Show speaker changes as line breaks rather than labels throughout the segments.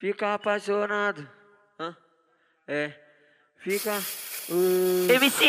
Fica apaixonado. Fica.
MC,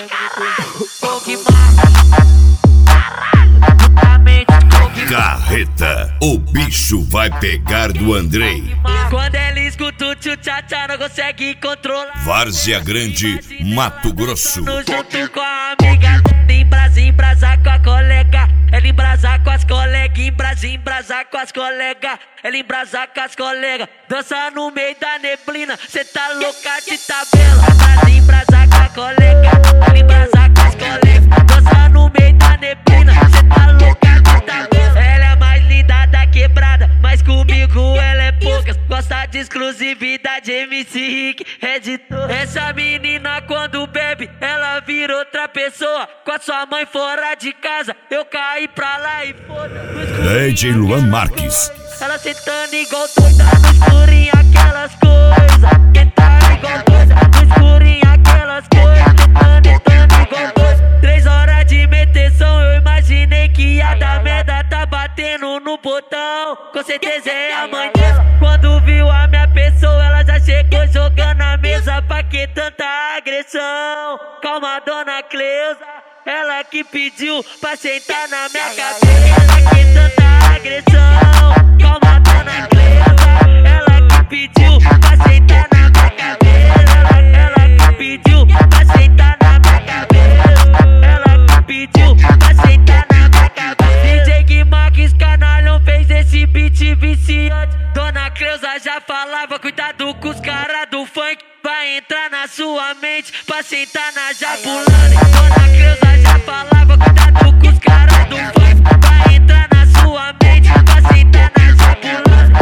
Carreta, o bicho vai pegar do Andrei.
quando ela escuta o tchu-tchá-tchá, não consegue controlar.
Várzea Grande, Mato Grosso.
Junto com a amiga, embrasar com a colega. Ela embrasar com as colegas, embrasar com as colegas. Ela embrasar com as colegas, dança no meio da neblina. Cê tá louca de tabela. Embrasar com a colega, ela embrasar com as colegas, dança no meio da neblina. Cê tá louca de tabela. Ela é mais linda da quebrada, mas comigo ela é poucas. Gosta de exclusividade, MC Rick, editor. Essa menina quando bebe, ela vira outra pessoa. Com a sua mãe fora de casa, eu caí pra lá e foda.
DJ Luan Marques.
Ela sentando igual doida, no escurinho aquelas coisas. Quem tá igual doida, no escurinho aquelas coisas. Tentando igual doida. 3 horas de meteção, eu imaginei que ia dar merda. Tá batendo no botão, com certeza é a mãe dela. Quando viu a minha pessoa, ela já chegou jogando a mesa. Pra que tanta agressão? Calma, dona Cleusa, ela que pediu pra sentar na minha cabeça. Pra que tanta agressão? Calma, dona Cleusa, ela que pediu pra sentar na minha cabeça. Ela que pediu pra sentar na minha cabeça. Ela que pediu pra sentar na minha cabeça. DJ Gui Marques Canalhão fez esse beat viciante. Dona Cleusa já falava, cuidado com os caras do funk. Vai entrar na sua mente pra sentar na Jabulani. Dona Cleusa já falava, cuidado com os caras do funk. Vai entrar na sua mente pra sentar na Jabulani.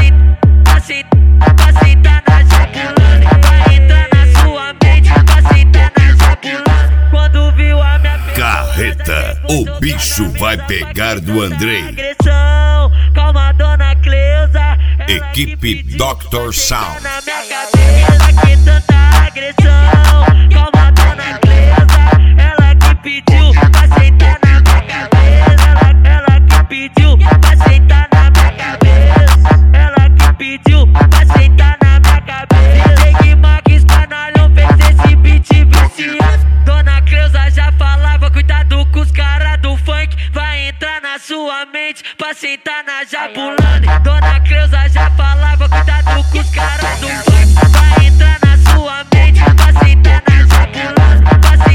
Pra sentar na Jabulani. Vai entrar na sua mente pra sentar na Jabulani. Quando viu a minha
Carreta, o bicho vai pegar do Andrei.
agressão, calma, dona Cleusa.
Equipe Dr. Sound.
Na minha cabeça que tanta agressão. Calma, dona Cleusa, ela que pediu pra sentar na minha cabeça. Ela que pediu pra sentar na minha cabeça. Ela que pediu pra sentar na minha cabeça. DJ Gui Marques Canalhão fez esse beat viciante. Dona Cleusa já falava, cuidado com os caras do funk. Vai entrar na sua mente pra sentar na Jabulani. Dona Cleusa já falava, cuidado com os caras do funk. Vai entrar na sua mente pra sentar na Jabulani.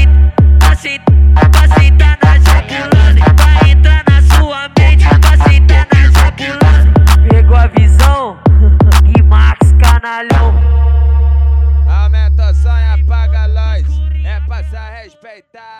Pra sentar na Jabulani. Vai entrar na sua mente pra sentar na Jabulani. Pegou a visão? Gui Marques Canalhão.
Aumenta o som e apaga a luz, é pra se respeitar.